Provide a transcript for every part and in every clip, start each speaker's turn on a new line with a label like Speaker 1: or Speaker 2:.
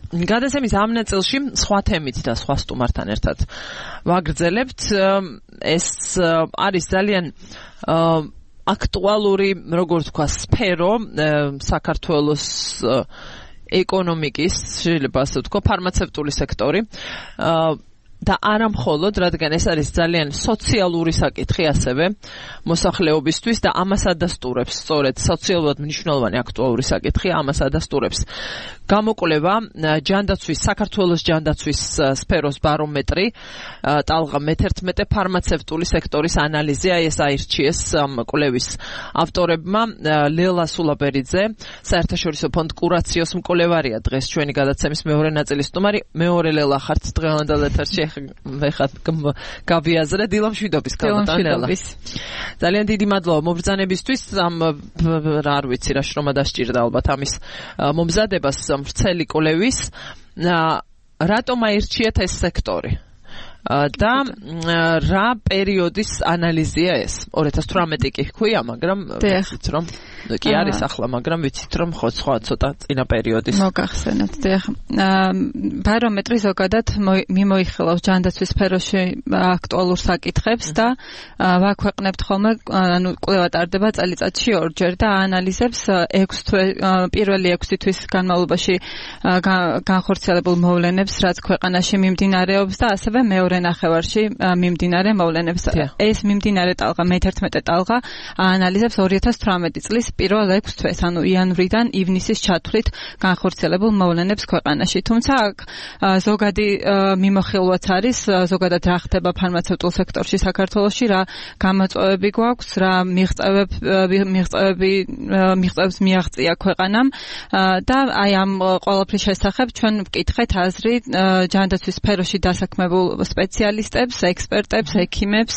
Speaker 1: გადაცემის ამ ნაწილში სხვა თემით და სხვა სტუმართან ერთად ვაგრძელებთ. ეს არის ძალიან აქტუალური, როგორც თქვა, სფერო საქართველოს ეკონომიკის, შეიძლება ასე ვთქვა, ფარმაცევტული სექტორი. და არა მხოლოდ, რადგან ეს არის ძალიან სოციალური საკითხი ასევე მოსახლეობისთვის და ამას ადასტურებს, სწორედ სოციალურად მნიშვნელოვანი აქტუალური საკითხი, ამას ადასტურებს გამოკვლევა ჯანდაცვის, საქართველოს ჯანდაცვის სფეროს ბარომეტრი, ტალღა მე-11 ფარმაცევტული სექტორის ანალიზი, ეს აირჩიეს ამ კვლევის ავტორებმა. ლელა სულაბერიძე, საერთაშორისო ფონდ კურაციოს მკვლევარია დღეს ჩვენი გადაცემის მეორე ნაწილის სტუმარი. მეორე ლელა ხართ დღევანდელ ეთერში. ეხლა გავიაზრე დილამშვიდობის გამოტანელა. ძალიან დიდი მადლობა მობრძანებისთვის. რა არ ვიცი რა შრომა დასჭირდა ალბათ ამის მომზადებას ვრცელი კვლევის. რატომ აირჩიეთ ეს სექტორი? და რა პერიოდის ანალიზია ეს? 2018 კი ჰქვია, მაგრამ ვიცით რომ კი არის ახლა, მაგრამ ვიცით რომ სხვა ცოტა წინა პერიოდის.
Speaker 2: მოგახსენეთ, დიახ. ბარომეტრი ზოგადად მიმოიხილავს ჯანდაცვის სფეროში აქტუალურ საკითხებს და ვაქვეყნებთ ხოლმე, ანუ კვლევა ტარდება წელიწადში ორჯერ და აანალიზებს პირველი 6 თვის განმავლობაში განხორციელებულ მოვლენებს, რაც ქვეყანაში მიმდინარეობს და ასევე მეორე ნახევარში მიმდინარე მოვლენებს. ეს მიმდინარე ტალღა, მე-11 ტალღა აანალიზებს 2018 წლის პირველ 6 თვეს, ანუ იანვრიდან ივნისის ჩათვლით განხორციელებულ მოვლენებს ქვეყანაში. თუმცა აქ ზოგადი მიმოხილვაც არის, ზოგადად რა ხდება ფარმაცევტულ სექტორში საქართველოში, რა გამოწვევები გვაქვს, რა მიღწევებს მიაღწია ქვეყანამ და აი ამ ყველაფრის შესახებ ჩვენ ვკითხეთ აზრი ჯანდაცვის სფეროში დასაქმებულ სპეციალისტებს, ექსპერტებს, ექიმებს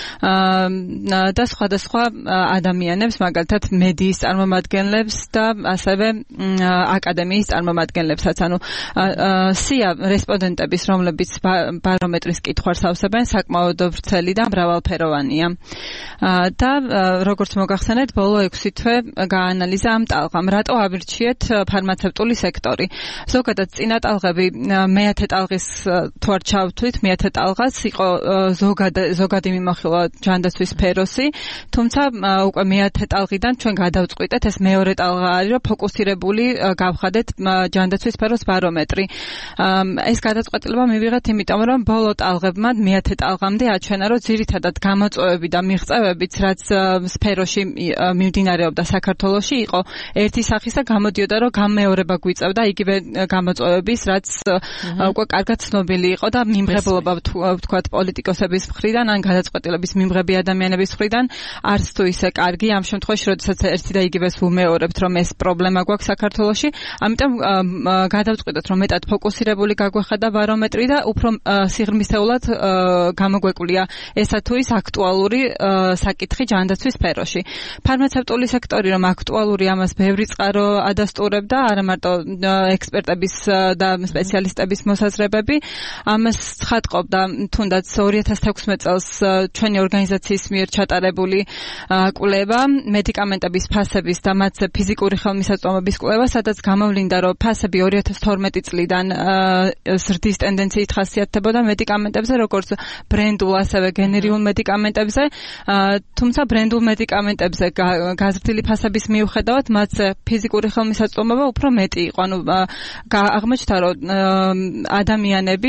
Speaker 2: და სხვადასხვა ადამიანებს, მაგალითად მედიის წარმომადგენლებს და ასევე აკადემიის წარმომადგენლებსაც. ანუ სია რესპონდენტების, რომლებიც ბარომეტრის კითხვას ავსებენ, საკმაოდ ვრცელი და მრავალფეროვანია. და როგორც მოგახსენეთ, ბოლო 6 თვე გაანალიზა ამ ტალღამ. რატო ავირჩიეთ ფარმაცევტული სექტორი? ზოგადად წინა ტალღები, მე-10 ტალღის თუ არ ჩავთვლით, მე-10 ტალღაც იყო ზოგადი მიმოხილვა ჯანდაცვის სფეროსი, თუმცა უკვე მე-10 ტალღიდან ჩვენ გადავწყვიტეთ, ეს მეორე ტალღა არის, რომ ფოკუსირებული გავხადეთ ჯანდაცვის სფეროს ბარომეტრი. ეს გადაწყვეტილება მივიღეთ, იმიტომ რომ ბოლო ტალღებმა მე-10 ტალღამდე აჩვენა, რომ ძირითადად გამოწვევები და მიღწევებიც, რაც სფეროში მიმდინარეობდა საქართველოში, იყო ერთი სახის და გამოდიოდა, რომ გამეორება გვიწევდა იგივე გამოწვევების, რაც უკვე კარგად ცნობილი იყო და მიმღებლობა ვთქვათ პოლიტიკოსების მხრიდან ან გადაწყვეტილების მიმღები ადამიანების მხრიდან არც თუ ისე კარგი ამ შემთხვევაში, როდესაც ერთი და იგივეს ვუმეორებთ, რომ ეს პრობლემა გვაქვს საქართველოში. ამიტომ გადავწყვიტეთ, რომ მეტად ფოკუსირებული გაგვეხადა ბარომეტრი და უფრო სიღრმისეულად გამოგვეკვლია ესა თუ ის აქტუალური საკითხი ჯანდაცვის სფეროში. ფარმაცევტული სექტორი რომ აქტუალური, ამას ბევრი წყარო ადასტურებდა, არა მარტო ექსპერტების და სპეციალისტების მოსაზრებები. ამას ცხადყოფდა თუნდაც 2016 წელს ჩვენი ორგანიზაციის მიერ ჩატარებული კვლევა, მედიკამენტების ფასების და მათზე ფიზიკური ხელმისაწვდომობის კვლევა, სადაც გამოვლინდა, რომ ფასები 2012 წლიდან ზრდის ტენდენციით ხასიათდებოდა მედიკამენტებზე, როგორც ბრენდულ, ასევე გენერიულ მედიკამენტებზე, თუმცა ბრენდულ მედიკამენტებზე გაზრდილი ფასების მიუხედავად, მათზე ფიზიკური ხელმისაწვდომობა უფრო მეტი იყო. ანუ აღმოჩნდა, რომ ადამიანები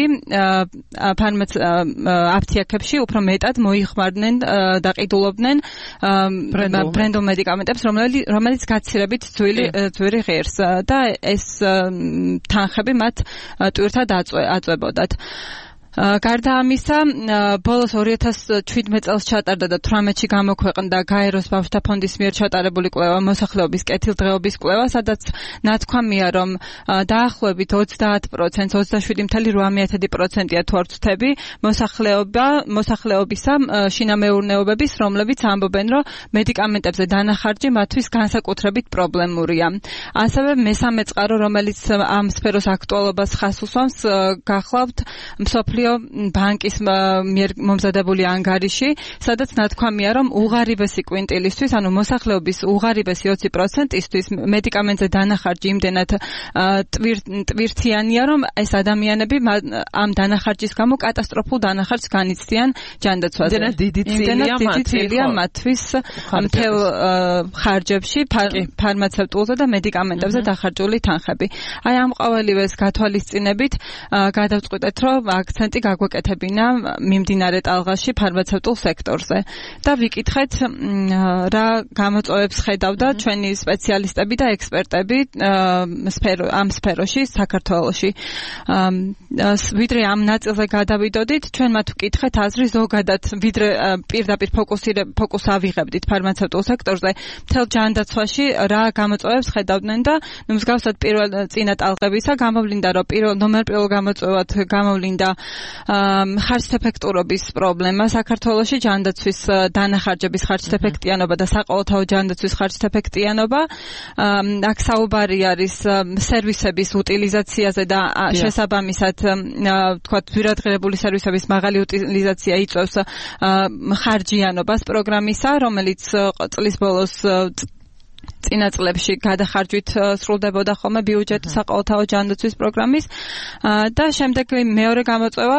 Speaker 2: აფთიაქებში უფრო მეტად მოიხმარდნენ და ყიდულობდნენ ბრენდულ მედიკამენტებს, რომელიც გაცილებით ძვირი ღირს და ეს თანხები მათ ტვირთად აწვებოდათ. გარდა ამისა, ბოლოს 2017 წელს ჩატარდა და 18-ში გამოქვეყნდა გაეროს ბავშვთა ფონდის მიერ ჩატარებული კვლევა, მოსახლეობის კეთილდღეობის კვლევა, სადაც ნათქვამია, რომ დაახლოებით 30%, 27.8%-ია თუ არ ვცდები, მოსახლეობისა შინამეურნეობების, რომლებიც ამბობენ, რომ მედიკამენტებზე დანახარჯი მათთვის განსაკუთრებით პრობლემურია. ასევე მესამე წყარო, რომელიც ამ სფეროს აქტუალობას ხას უსვამს, გახლავთ მსოფლიო მსოფლიო ბანკის მიერ მომზადებული ანგარიში, სადაც ნათქვამია, რომ უღარიბესი კვინტილისთვის, ანუ მოსახლეობის უღარიბესი 20%-ისთვის მედიკამენტზე დანახარჯი იმდენად ტვირთიანია, რომ ეს ადამიანები ამ დანახარჯის გამო კატასტროფულ დანახარჯს განიცდიან ჯანდაცვაზე.
Speaker 1: იმდენად დიდი წილია
Speaker 2: მათთვის მთელ ხარჯებში, ფარმაცევტულზე და მედიკამენტებზე დახარჯული თანხები. აი ამ ყოველივეს გათვალისწინებით გადავწყვიტეთ, რომ აქცენტი გაგვეკეთებინა მიმდინარე ტალღაში ფარმაცევტულ სექტორზე და ვიკითხეთ რა გამოწვევებს ხედავდა ჩვენი სპეციალისტები და ექსპერტები ამ სფეროში საქართველოში. ვიდრე ამ ნაწილზე გადავიდოდით, ჩვენ მათ ვკითხეთ აზრი ზოგადად, ვიდრე პირდაპირ ფოკუს ავიღებდით ფარმაცევტულ სექტორზე, მთელ ჯანდაცვაში რა გამოწვევებს ხედავდნენ და მსგავსად პირველ წინა ტალღებისა გამოვლინდა, რომ პირველ გამოწვევად გამოვლინდა ხარჯთეფექტურობის პრობლემა საქართველოში, ჯანდაცვის დანახარჯების ხარჯთეფექტიანობა და საყოველთაო ჯანდაცვის ხარჯთეფექტიანობა. აქ საუბარი არის სერვისების უტილიზაციაზე და შესაბამისად, თქვათ, ძვირადღირებული სერვისების მაღალი უტილიზაცია იწვევს ხარჯიანობას პროგრამისა, რომელიც წლის ბოლოს წინა წლებში გადახარჯვით სრულდებოდა ხოლმე ბიუჯეტი საყოველთაო ჯანდაცვის პროგრამის და შემდეგ მეორე გამოწვევა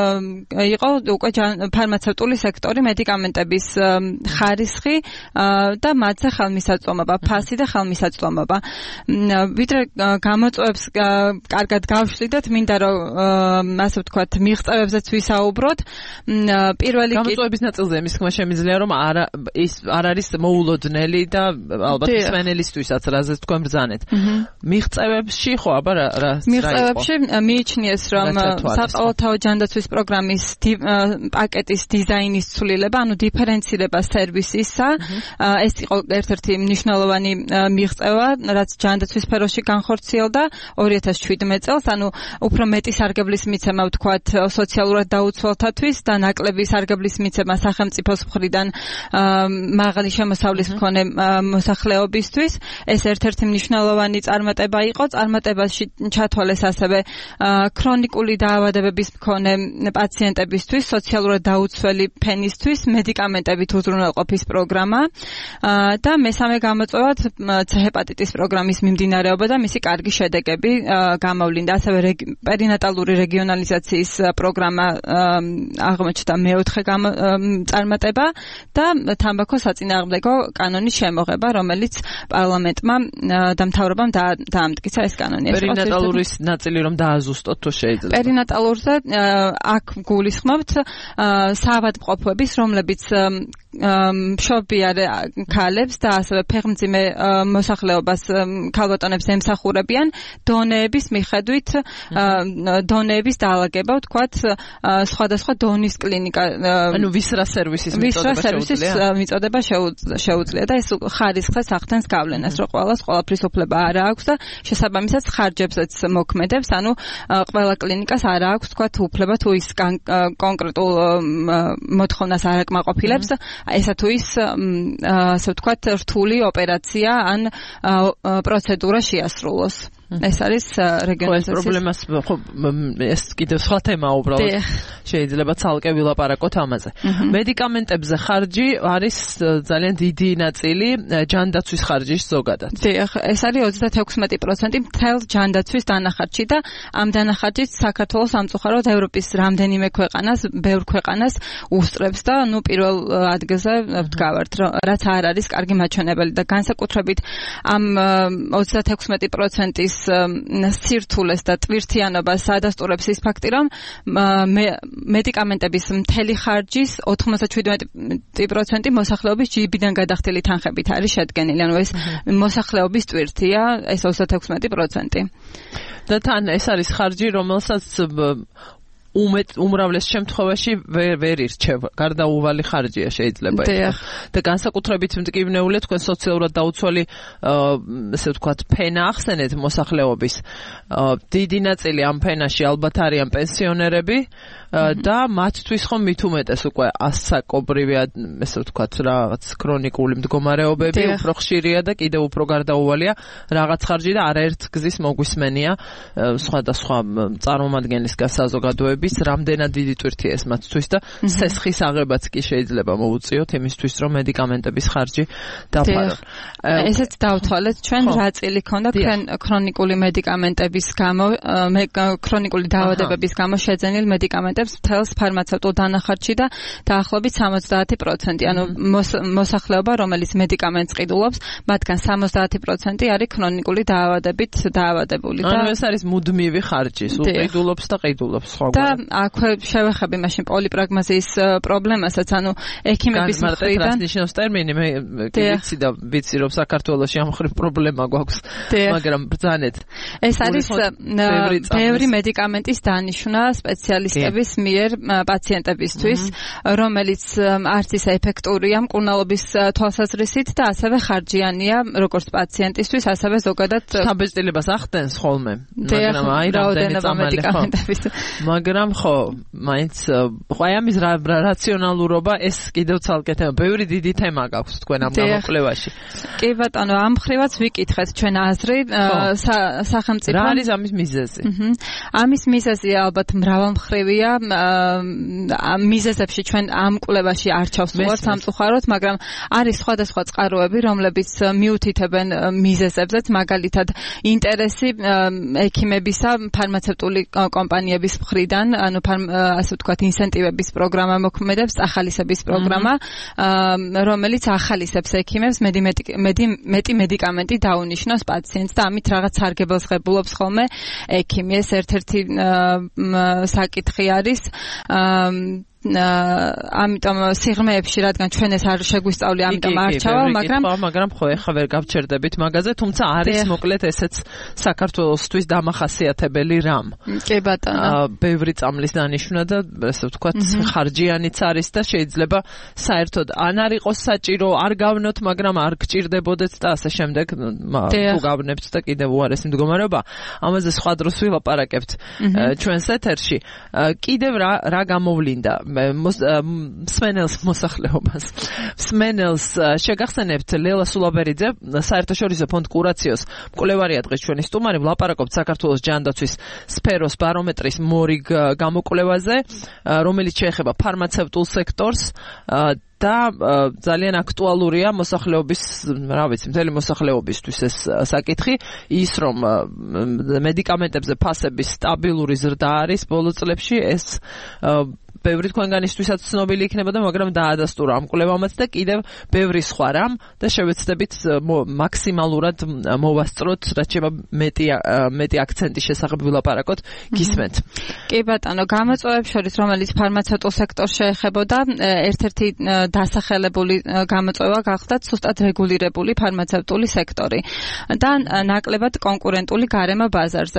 Speaker 2: იყო უკვე ფარმაცევტული სექტორი, მედიკამენტების ხარისხი და მათზე ხელმისაწვდომობა, ფასი და ხელმისაწვდომობა. ვიდრე გამოწვევებს კარგად გავშლიდეთ, მინდა რომ ასე ვთქვათ, მიღწევებზეც ვისაუბროთ. პირველი
Speaker 1: გამოწვევების ნაწილზე იმის თქმა შემიძლია, რომ ის არ არის მოულოდნელი და ალბათ სვენელისთვისაც რაზეც თქვენ ბრძანეთ. მიღწევებში ხო, აბა რა
Speaker 2: მიღწევებში მიიჩნიეს, რომ საყოველთაო ჯანდაცვის პროგრამის პაკეტის დიზაინის ცვლილება, ანუ დიფერენცირება სერვისისა, ეს იყო ერთ-ერთი მნიშვნელოვანი მიღწევა, რაც ჯანდაცვის სფეროში განხორციელდა 2017 წელს, ანუ უფრო მეტი სარგებლის მიცემა, ვთქვათ, სოციალურად დაუცველთათვის და ნაკლები სარგებლის მიცემა სახელმწიფოს მხრიდან მაღალი შემოსავლის მქონე მოსახლეობისთვის. ეს ერთ-ერთი მნიშვნელოვანი წარმატება იყო. წარმატებაში ჩათვალეს ასევე ქრონიკული დაავადებების მქონე პაციენტებისთვის, სოციალურად დაუცველი ფენისთვის მედიკამენტებით უზრუნველყოფის პროგრამა და მესამე გამოწვევად C-ჰეპატიტის პროგრამის მიმდინარეობა და მისი კარგი შედეგები გამოვლინდა. ასევე პერინატალური რეგიონალიზაციის პროგრამა აღმოჩნდა მეოთხე წარმატება და თამბაქოს საწინააღმდეგო კანონის შემოღება, რომელიც პარლამენტმა და მთავრობამ დაამტკიცა ეს კანონი.
Speaker 1: პერინატალური ნაწილი რომ დააზუსტოთ თუ შეიძლება.
Speaker 2: პერინატალურზე აქ გულისხმობთ საავადმყოფოების, რომლებიც მშობიარ ქალებს და ასევე ფეხმძიმე მოსახლეობას ქალბატონებს ემსახურებიან დონეების მიხედვით, დონეების დაალაგება, ვთქვათ, სხვადასხვა დონის კლინიკა.
Speaker 1: ანუ ვისრა სერვისის
Speaker 2: მიწოდება შეუძლია და ეს ხარისხს ახდენს გავლენას, რომ ყველაფრის უფლება არ აქვს და შესაბამისად ხარჯებსაც მოქმედებს, ანუ ყველა კლინიკას არ აქვს, ვთქვათ, უფლება თუ ის კონკრეტულ მოთხოვნას არ აკმაყოფილებს, ესა თუ ის, ასე ვთქვათ, რთული ოპერაცია ან პროცედურა შეასრულოს. ეს არის რეგიონალიზაციის
Speaker 1: პრობლემას, ხო, ეს კიდევ სხვა თემაა უბრალოდ. შეიძლება ცალკე ვილაპარაკოთ ამაზე. მედიკამენტებზე ხარჯი არის ძალიან დიდი ნაწილი ჯანდაცვის ხარჯის ზოგადად.
Speaker 2: დიახ, ეს არის 36% მთელ ჯანდაცვის დანახარჯი და ამ დანახარჯით საქართველოს სამწუხაროდ ევროპის რამდენიმე ბევრ ქვეყანას უსწრებს და პირველ ადგილზე ვდგავართ, რაც არ არის კარგი მაჩვენებელი და განსაკუთრებით ამ 36%-ის სირთულეს და ტვირთიანობას ადასტურებს ის ფაქტი, რომ მედიკამენტების მთელი ხარჯის 97% მოსახლეობის ჯიბიდან გადახდილი თანხებით არის შედგენილი. ანუ ეს მოსახლეობის ტვირთია, ეს 36%.
Speaker 1: და თან ეს არის ხარჯი, რომელსაც უმრავლეს შემთხვევაში ვერ ირჩევ, გარდაუვალი ხარჯია შეიძლება
Speaker 2: იყოს.
Speaker 1: და განსაკუთრებით მტკივნეულია თქვენ სოციალურად დაუცველი, ესე ვთქვათ, ფენა ახსენეთ მოსახლეობის. დიდი ნაწილი ამ ფენაში ალბათ არიან პენსიონერები, და მათთვის ხომ მით უმეტეს უკვე ასაკობრივი, ესე ვთქვათ, რაღაც ქრონიკული მდგომარეობები უფრო ხშირია და კიდევ უფრო გარდაუვალია რაღაც ხარჯი და არაერთ გზის მოგვისმენია სხვადასხვა წარმომადგენლისგან საზოგადოების რამდენად დიდი ტვირთია ეს მათთვის და სესხის აღებაც კი შეიძლება მოუწიოთ იმისთვის რომ მედიკამენტების ხარჯი დაფარონ.
Speaker 2: ესეც დავთვალეთ ჩვენ რა წილი ქონდა ქრონიკული მედიკამენტების გამო ქრონიკული დაავადებების გამო შეძენილ მედიკამენტებს მთელს ფარმაცევტულ დანახარჯში და დაახლოებით 70%, ანუ მოსახლეობა რომელიც მედიკამენტს ყიდულობს, მათგან 70% არის ქრონიკული დაავადებით დაავადებული და
Speaker 1: ანუ ეს არის მუდმივი ხარჯი, სულ ყიდულობს და ყიდულობს სხვაგვარად.
Speaker 2: და აქვე შევეხები მაშინ პოლიპრაგმაზიის პრობლემასაც, ანუ ექიმების მხრიდან
Speaker 1: რას ნიშნავს ტერმინი, მე ვიცი და ვიცი რომ საქართველოში ამ ხრივ პრობლემა გვაქვს, მაგრამ ბრძანეთ.
Speaker 2: ეს არის ბევრი მედიკამენტის დანიშვნა სპეციალისტების მიერ პაციენტებისთვის, რომელიც არც ის ეფექტურია მკურნალობის თვალსაზრისით და ასევე ხარჯიანია როგორც პაციენტისთვის, ასევე ზოგადად
Speaker 1: საბეჭდილებას ახდენს ხოლმე. მაგრამ აი რამდენი წამალი ხო. მაგრამ ხო, მაინც აი ამის რაციონალურობა ეს კიდევ ცალკე თემა. ბევრი დიდი თემა გაქვს თქვენ ამ გამოკვლევაში.
Speaker 2: კი ბატონო, ამ ხრივაც ვიკითხეთ ჩვენ აზრი სახელმწიფო.
Speaker 1: რა არის ამის მიზეზი?
Speaker 2: ამის მიზეზი ალბათ მრავალმხრივია. მიზეზებში ჩვენ ამ კვლევაში არ ჩავსვათ სამწუხაროდ, მაგრამ არის სხვადასხვა წყაროები, რომლებიც მიუთითებენ მიზეზებზეც, მაგალითად ინტერესი ექიმებისა ფარმაცევტული კომპანიების მხრიდან, ანუ ასე ვთქვათ, ინსენტივების პროგრამა მოქმედებს, ახალისების პროგრამა, რომელიც ახალისებს ექიმებს მეტი მედიკამენტი დაუნიშნოს პაციენტს და ამით რაღაც სარგებელს ღებულობს ხოლმე ექიმი. ეს ერთ-ერთი საკითხი არის. ამიტომ სიღრმეებში, რადგან ჩვენ ეს არ შეგვისწავლი, ამიტომ არ ჩავა,
Speaker 1: მაგრამ ხო ეხა ვერ გავჩერდებით მაგაზე, თუმცა არის მოკლედ ესეც საქართველოსთვის დამახასიათებელი რამ.
Speaker 2: კი ბატონო.
Speaker 1: ბევრი წამლის დანიშვნა და ესე ვთქვათ, ხარჯიანიც არის და შეიძლება საერთოდ ან არ იყოს საჭირო, არ გავნოთ, მაგრამ არ გჭირდებოდეთ და ასე შემდეგ, თუ გავნებთ და კიდევ უარესი მდგომარეობა. ამაზე სხვა დროს ვილაპარაკებთ ჩვენს ეთერში. კიდევ რა გამოვლინდა მსმენელს მოსახლეობას. მსმენელს შეგახსენებთ ლელა სულაბერიძე, საერთაშორისო ფონდ კურაციოს მკვლევარია დღეს ჩვენი სტუმარი, ვლაპარაკობთ საქართველოს ჯანდაცვის სფეროს ბარომეტრის მორიგ გამოკვლევაზე, რომელიც შეეხება ფარმაცევტულ სექტორს და ძალიან აქტუალურია მოსახლეობის, რა ვიცი, მთელი მოსახლეობისთვის ეს საკითხი, ის რომ მედიკამენტებზე ფასების სტაბილური ზრდა არის ბოლო წლებში, ეს ბევრი თქვენგანისთვისაც ცნობილი იქნებოდა, მაგრამ დაადასტურა ამ კვლევამაც და კიდევ ბევრი სხვა რამ და შევეცდებით მაქსიმალურად მოვასწროთ, რაც შეება მეტი აქცენტის შესახებ ვილაპარაკოთ, გისმენთ.
Speaker 2: კი ბატონო, გამოწვევებს შორის, რომელიც ფარმაცევტულ სექტორს შეეხებოდა, ერთ-ერთი დასახელებული გამოწვევა გახდა სუსტად რეგულირებული ფარმაცევტული სექტორი და ნაკლებად კონკურენტული გარემო ბაზარზე.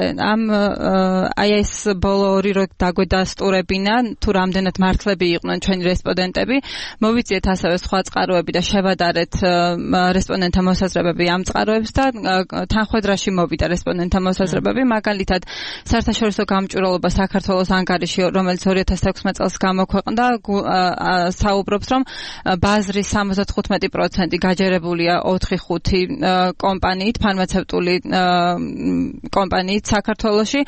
Speaker 2: აი ეს ბოლო ორი რო დაგვედასტურებინა, თუ რამდენად მართლები იყვნენ ჩვენი რესპონდენტები, მოვიძიეთ ასევე სხვა წყაროები და შევადარეთ რესპონდენტთა მოსაზრებები ამ წყაროებს და თანხმედრაში მოვიდა რესპონდენტთა მოსაზრებები, მაგალითად საერთაშორისო გამჭვირვალობა საქართველოს ანგარიში, რომელიც 2016 წელს გამოქვეყნდა, საუბრობს, რომ ბაზრის 75% გაჯერებულია 4-5 კომპანიით, ფარმაცევტული კომპანიით საქართველოში.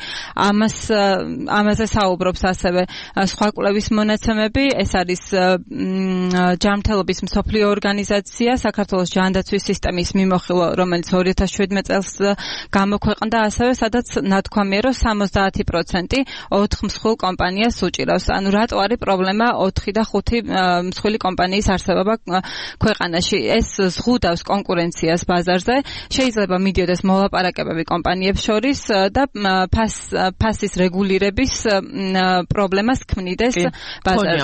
Speaker 2: ამაზე საუბრობს ასევე სხვა კვლევის მონაცემები, ეს არის ჯანმრთელობის მსოფლიო ორგანიზაცია, საქართველოს ჯანდაცვის სისტემის მიმოხილვა, რომელიც 2017 წელს გამოქვეყნდა, ასევე სადაც ნათქვამია, რომ 70% 4 მსხვილ კომპანიას უჭირავს. ანუ რატო არის პრობლემა 4 და 5 მსხვილი კომპანიის არსებობა ქვეყანაში? ეს ზღუდავს კონკურენციას ბაზარზე, შეიძლება მიდიოდეს მოლაპარაკებები კომპანიებს შორის და ფასის რეგულირების პრობლემას ქმნიდეს ბაზარზე.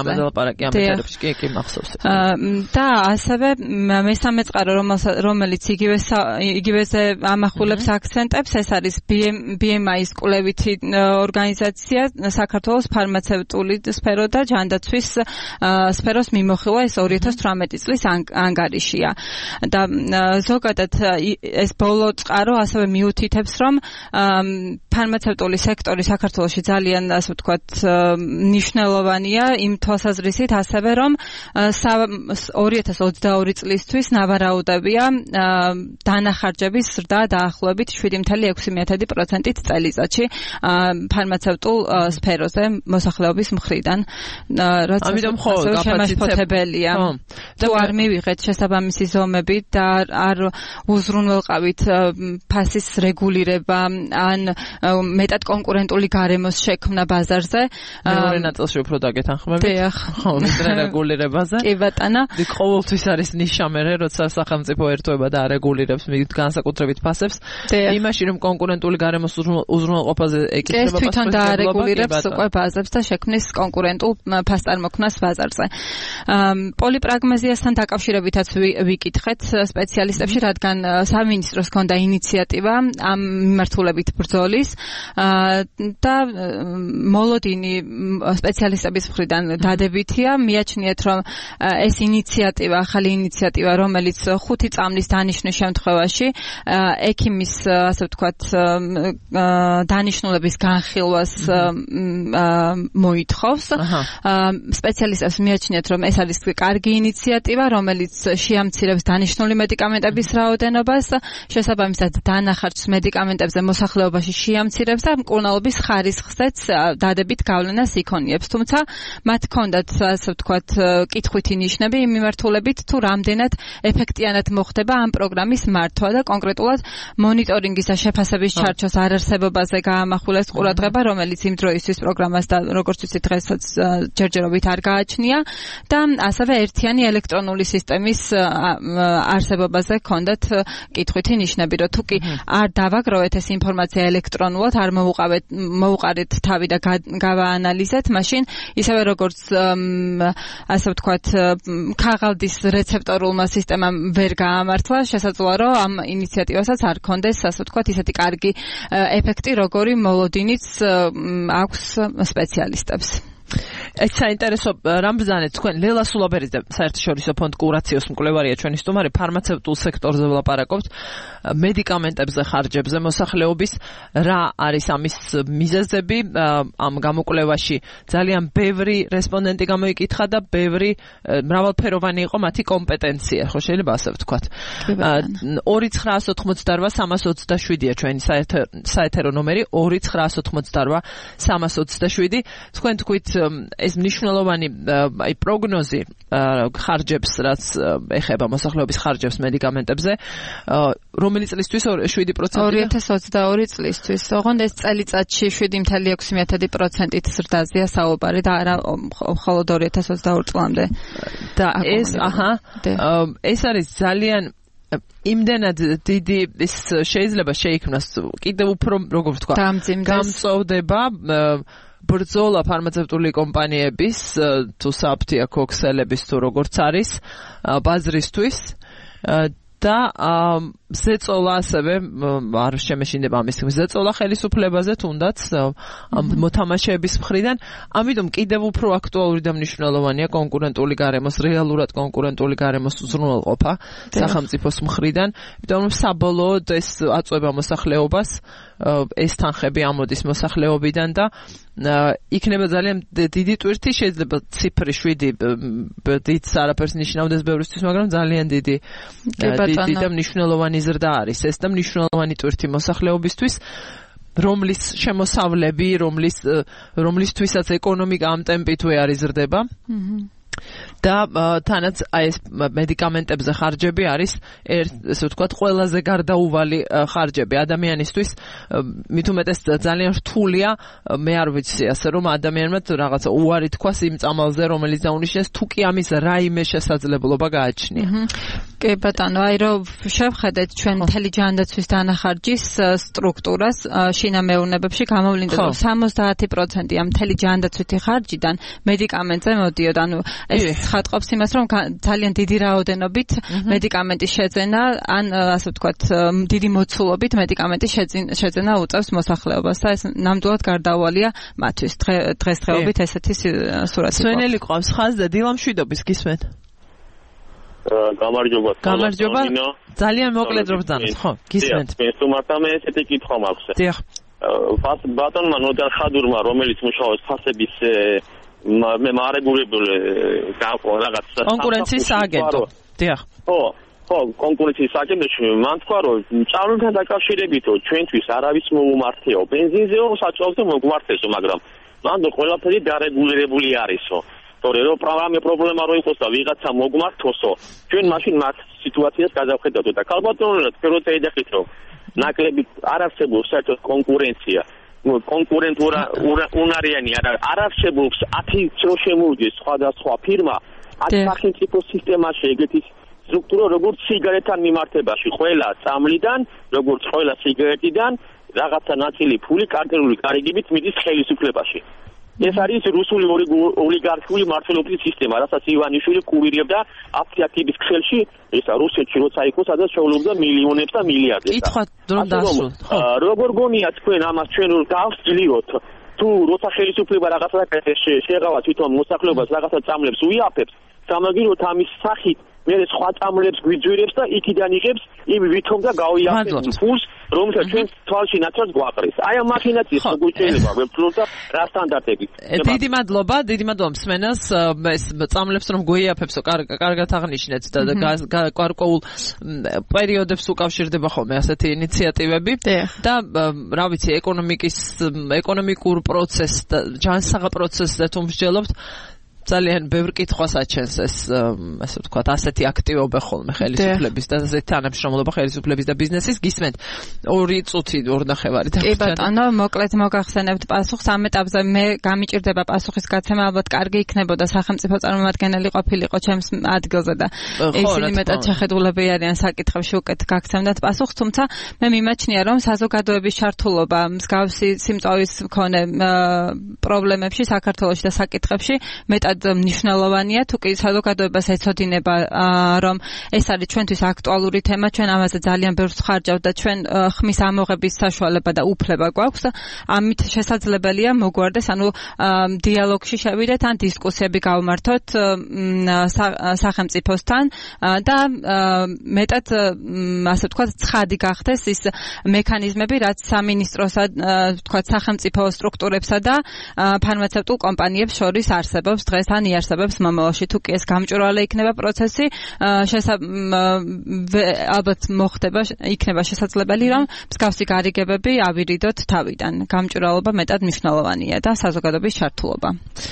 Speaker 1: კი მახსოვს.
Speaker 2: და ასევე მესამე წყარო, რომელიც იგივეზე ამახვილებს აქცენტებს, ეს არის BMI-ის კვლევითი ორგანიზაცია, საქართველოს ფარმაცევტული სფერო და ჯანდაცვის სფეროს მიმოხილვა, ეს 2018 წლის ანგარიშია. და ზოგადად ეს ბოლო წყარო ასევე მიუთითებს, რომ ფარმაცევტული სექტორი საქართველოში ძალიან, ასე ვთქვათ, მნიშვნელოვანი მნიშვნელოვანია იმ თვალსაზრისით ასევე რომ 2022 წლისთვის ნავარაუდებია დანახარჯების ზრდა დაახლოებით 7.6%-ით წელიწადში ფარმაცევტულ სფეროზე მოსახლეობის მხრიდან რაც
Speaker 1: ამიტომ ხოლმე
Speaker 2: შემაშფოთებელია თუ არ მივიღეთ შესაბამისი ზომები და არ უზრუნველყავით ფასის რეგულირება ან მეტად კონკურენტული გარემოს შექმნა ბაზარზე
Speaker 1: მეორე ნაწილში უფრო დაგეთანხმებით ხო რეგულირებაზე
Speaker 2: კი ბატონო
Speaker 1: იქ ყოველთვის არის ნიშა მე როცა სახელმწიფო ერთვება და არეგულირებს განსაკუთრებით ფასებს იმაში რომ კონკურენტული გარემოს უზრუნველყოფაზე ეკითხება
Speaker 2: პასუხისმგებლობა თვითონ დაარეგულირებს უკვე ბაზებს და შექმნის კონკურენტულ ფასწარმოქმნას ბაზარზე პოლიპრაგმაზიასთან დაკავშირებითაც ვიკითხეთ სპეციალისტებში რადგან სამინისტროს ჰქონდა ინიციატივა ამ მიმართულებით ბრძოლის და მოლოდინი სპეციალისტების მხრიდან დადებითია მიაჩნიეთ რომ ეს ინიციატივა ახალი ინიციატივა რომელიც 5 წამლის დანიშნვის შემთხვევაში ექიმის ასე ვთქვათ დანიშნულების განხილვას მოითხოვს სპეციალისტებს მიაჩნიათ რომ ეს არის კარგი ინიციატივა რომელიც შეამცირებს დანიშნული მედიკამენტების რაოდენობას შესაბამისად დანახარჯს მედიკამენტებზე მოსახლეობაში შეამცირებს და მკურნალობის ხარისხზეც დადებით გავლენას იქონიებს თუმცა მათ ჰქონდათ ასე ვთქვათ კითხვითი ნიშნები იმ მიმართულებით თუ რამდენად ეფექტიანად მოხდება ამ პროგრამის მართვა და კონკრეტულად მონიტორინგის და შეფასების ჩარჩოს არარსებობაზე გაამახვილეს ყურადღება რომელიც იმ დროისთვის პროგრამას და როგორც ვიცით დღესაც ჯერჯერობით არ გააჩნია და ასევე ერთიანი ელექტრონული სისტემის არსებობაზე ჰქონდათ კითხვითი ნიშნები რომ თუკი არ დავაგროვეთ ეს ინფორმაცია ელექტრონულად არ მოუყარეთ თავი და გავაანალიზეთ მაშინ ისევე როგორც ასე ვთქვათ ქაღალდის რეცეპტორულმა სისტემამ ვერ გაამართლა შესაძლოა რომ ამ ინიციატივასაც არ ქონდეს ასე ვთქვათ ისეთი კარგი ეფექტი როგორი მოლოდინიც აქვს სპეციალისტებს
Speaker 1: ეს საინტერესო რამ ბრძანეთ თქვენ ლელა სულაბერიძე საერთაშორისო ფონდ კურაციოს მკვლევარია ჩვენი სტუმარი ფარმაცევტულ სექტორზე ვლაპარაკობთ მედიკამენტებზე ხარჯებზე მოსახლეობის რა არის ამის მიზეზები ამ გამოკვლევაში ძალიან ბევრი რესპონდენტი გამოიკითხა და ბევრი მრავალფეროვანი იყო მათი კომპეტენცია ხო შეიძლება ასე ვთქვათ 2988-327-ია ჩვენი საეთერო ნომერი 2988-327 თქვენ თქვით ეს მნიშვნელოვანი აი პროგნოზი ხარჯებს რაც ეხება მოსახლეობის ხარჯებს მედიკამენტებზე რომელი წლისთვის 7%
Speaker 2: 2022 წლისთვის ოღონდ ეს წელიწადში 7.6%-ით ზრდაზეა საუბარი და არა მხოლოდ 2022 წლამდე
Speaker 1: და ეს არის ძალიან იმდენად დიდი ის შეიძლება შეიქმნას კიდევ უფრო როგორ ვთქვა გამწოვდება ბრძოლა ფარმაცევტული კომპანიების თუ საფთიაქო ქსელების თუ როგორც არის ბაზრისთვის და ზეწოლა ასევე არ შემეშინდება ამის ზეწოლა ხელისუფლებაზე თუნდაც მოთამაშეების მხრიდან ამიტომ კიდევ უფრო აქტუალური და მნიშვნელოვანია კონკურენტული გარემოს რეალურად კონკურენტული გარემოს უზრუნველყოფა სახელმწიფოს მხრიდან იმიტომ რომ საბოლოოდ ეს აწვება მოსახლეობას ეს თანხები ამოდის მოსახლეობიდან და იქნება ძალიან დიდი ტვირთი შეიძლება ციფრი 7 დიდს არაფერს ნიშნავდეს ბევრისთვის მაგრამ ძალიან დიდი და მნიშვნელოვანი ზრდა არის ეს და მნიშვნელოვანი ტვირთი მოსახლეობისთვის რომლის შემოსავლები რომლისთვისაც ეკონომიკა ამ ტემპით არ იზრდება და თანაც აი ეს მედიკამენტებზე ხარჯები არის ესე ვთქვათ ყველაზე გარდაუვალი ხარჯები ადამიანისთვის მით უმეტეს ძალიან რთულია მე არ ვიცი ასე რომ ადამიანმა რაღაცა უარი თქვას იმ წამალზე რომელიც დაუნიშნეს თუ კი ამის რაიმე შესაძლებლობა გააჩნია
Speaker 2: კი ბატონო აი რომ შევხედეთ ჩვენ მთელი ჯანდაცვის დანახარჯის სტრუქტურას შინამეურნეობებში გამოვლინდა რომ 70% ამ მთელი ჯანდაცვითი ხარჯიდან მედიკამენტზე მოდიოდა ანუ ეს ხატყობს იმას რომ ძალიან დიდი რაოდენობით მედიკამენტის შეძენა ან ასე ვთქვათ დიდი მოცულობით მედიკამენტის შეძენა უწევს მოსახლეობას და ეს ნამდვილად გარდაუვალია მათთვის დღესდღეობით ესეთი სურათი
Speaker 1: სვენელი ყავს ხაზზე დილამშვიდობის გისმენთ გამარჯობა ძალიან მოკლედ რომ ბრძანოთ ხო გისმენთ
Speaker 3: მე ესეთი კითხვა მაქვს ბატონმა ნოდარ ხადურმა რომელიც მუშაობს ფასების მე მარეგულირებული რაღაც
Speaker 1: კონკურენციის სააგენტო. დიახ.
Speaker 3: ხო, კონკურენციის სააგენტოში მან თქვა, რომ ჭავლენთან დაკავშირებით ჩვენთვის არავის მოუმართეო, ბენზინზეო საწოლზე მოგვართესო, მაგრამ მან ყველაფერი დარეგულირებული არისო. თორე რომ პრობლემა რო იყოს და ვიღაცა მოგმართოსო, ჩვენ მაშინ მათ სიტუაციას გადავხედავთ და ქალბატონურად ფეროც ეძახით, რომ ნაკლები არ არსებობს საერთოდ კონკურენცია. კონკურენტურა უნარიანი არ არსებობს 10 წრო შემოვიდეს სხვადასხვა ფირმა 10 სახელმწიფო სისტემაში ეგეთი სტრუქტურა როგორც სიგარეტთან მიმართებაში ყველა წამლიდან როგორც ყველა სიგარეტიდან რაღაცა ნაწილი ფული კარტელული გარიგებით მიდის ხელისუფლებაში. ეს არის რუსული ოლიგარქიული მმართველობის სისტემა, რასაც ივანიშვილი კურირებდა აფთიაქების ხელში, ესა რუსეთში როცა იყო, სადაც შეუძლობდა მილიონებს და მილიარდებს.
Speaker 1: კითხვა რომ დასრულოთ.
Speaker 3: როგორ გონია თქვენ ამას ჩვენ დავსჯლიოთ? თუ როცა ხელისუფლება რაღაცა შეღავა თვითონ მოსახლეობას რაღაცა წამლებს უიაფებს, სამაგიეროდ ამის სახით მე სხვა წამლებს გვიძვირებს და იქიდან იღებს იმ ვითომ და გაუიაფებს ფულს, რომელსაც ჩვენ თვალში ნაცვლად გვაყრის. აი ამ მაქინაციას გუჩვენება ვებფლობ და რა სტანდარტები.
Speaker 1: დიდი მადლობა მსმენელს ეს წამლებს რომ გვიაფებსო კარგად აღნიშნეთ და გარკვეულ პერიოდებს უკავშირდება ხოლმე ასეთი ინიციატივები და რა ვიცი ეკონომიკურ პროცესს და ჯანსაღ პროცესს თუ მსჯელობთ ძალიან ბევრ კითხვას აჩენს ეს ასე ვთქვათ ასეთი აქტივობა ხოლმე ხელისუფლების და ასეთი თანამშრომლობა ხელისუფლების და ბიზნესის გისმენთ 2 წუთი 2.5 და
Speaker 2: კი ბატონო მოკლედ მოგახსენებთ პასუხს ამ ეტაპზე მე გამიჭირდება პასუხის გაცემა ალბათ კარგი იქნებოდა სახელმწიფო წარმომადგენელი ყოფილიყო ჩემს ადგილზე და ისინი მეტად შეხედულები არიან საკითხებში უკეთ გაგცემდათ პასუხს თუმცა მე მიმაჩნია რომ საზოგადოების ჩართულობა მსგავსი სიმწავის მქონე პრობლემებში საქართველოში და საკითხებში მეტად მნიშვნელოვანია თუ კი საზოგადოებას ეცოდინება რომ ეს არის ჩვენთვის აქტუალური თემა ჩვენ ამაზე ძალიან ბევრს ხარჯავთ და ჩვენ ხმის ამოღების საშუალება და უფლება გვაქვს ამით შესაძლებელია მოგვარდეს ანუ დიალოგში შევიდეთ ან დისკუსიები გავმართოთ სახელმწიფოსთან და მეტად ასე ვთქვათ ცხადი გახდეს ის მექანიზმები რაც სამინისტროსა ვთქვათ სახელმწიფო სტრუქტურებსა და ფარმაცევტულ კომპანიებს შორის არსებობს დღეს ან იარსებებს მომავალში თუ კი ეს გამჭვირვალე იქნება პროცესი ალბათ მოხდება იქნება შესაძლებელი რომ მსგავსი გარიგებები ავირიდოთ თავიდან გამჭვირვალობა მეტად მნიშვნელოვანია და საზოგადოების ჩართულობა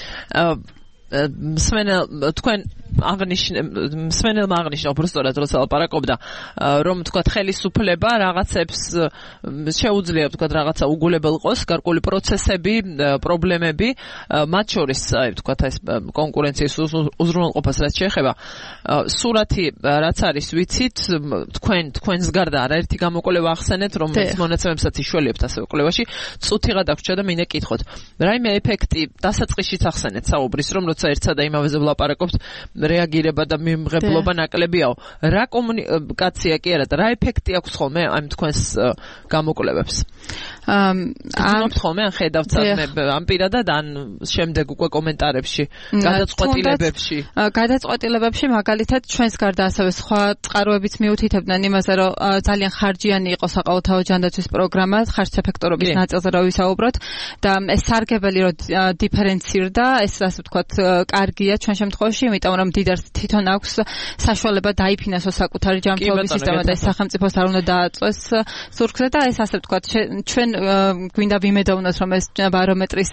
Speaker 2: მსმენელმა აღნიშნა უბრალოდ როცა ლაპარაკობდა რომ თქვათ ხელისუფლება რაღაცებს შეუძლია თქვათ რაღაცა უგულებელყოს გარკვეული პროცესები პრობლემები მათ შორის აი თქვათ ეს კონკურენციის უზრუნველყოფას რაც შეეხება სურათი რაც არის ვიცით თქვენს გარდა არაერთი გამოკვლევა ახსენეთ რომელიც მონაცემებსაც იშველიებთ ასევე კვლევაში წუთიღა დაგვრჩა და მინდა კითხოთ რაიმე ეფექტი დასაწყისშიც ახსენეთ საუბრის რომ როცა ერთსა და იმავეზე ვლაპარაკობთ რეაგირება და მიმღებლობა ნაკლებიაო. რა კომუნიკაცია კი არა და რა ეფექტი აქვს ხოლმე ამ თქვენს გამოკვლევებს? ამ ხოლმე ან ხედავთ ამ პირადად ან შემდეგ უკვე კომენტარებში, გადაწყვეტილებებში მაგალითად ჩვენს გარდა ასევე სხვა წყაროებიც მიუთითებდნენ იმაზე რომ ძალიან ხარჯიანი იყო საყოველთაო ჯანდაცვის პროგრამა ხარჯ ეფექტურობის ნაწილზე რა ვისაუბროთ და ეს სარგებელი რომ დიფერენცირდა ეს ასე ვთქვათ კარგია ჩვენ შემთხვევაში იმიტომ რომ დიდარს თვითონ აქვს საშუალება დაიფინანსო საკუთარი ჯანმრთელობის სისტემა და ეს სახელმწიფოს არ უნდა დააწყვეს სურგზე და ეს ასე ვთქვათ ჩვენ გვინდა ვიმედოვნოთ რომ ეს ბარომეტრის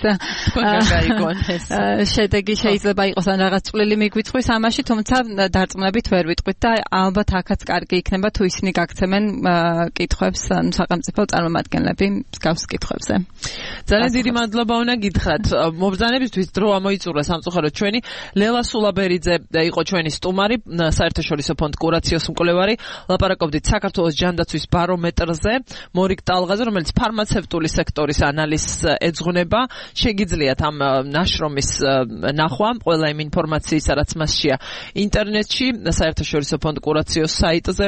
Speaker 2: შედეგი შეიძლება იყოს ან რაღაც წვლილი მიგვიწვის ამაში თუმცა დარწმუნებით ვერ ვიტყვით და ალბათ აქაც კარგი იქნება თუ ისინი გაგცემენ კითხვებს სახელმწიფო წარმომადგენლები მსგავს კითხვებზე
Speaker 1: ძალიან დიდი მადლობა უნდა გითხრათ მობრძანებისთვის დრო ამოიწურა სამწუხაროდ ჩვენი ლელა სულაბერიძე იყო ჩვენი სტუმარი საერთაშორისო ფონდ კურაციოს მკვლევარი ლაპარაკობდით საქართველოს ჯანდაცვის ბარომეტრზე მორიგ ტალღაზე რომელიც ფარმაცევტული სექტორის ანალიზს ეძღვნება შეგიძლიათ ამ ნაშრომის ნახვა ყველა იმ ინფორმაციისა რაც მასშია ინტერნეტში საერთაშორისო ფონდ კურაციოს საიტზე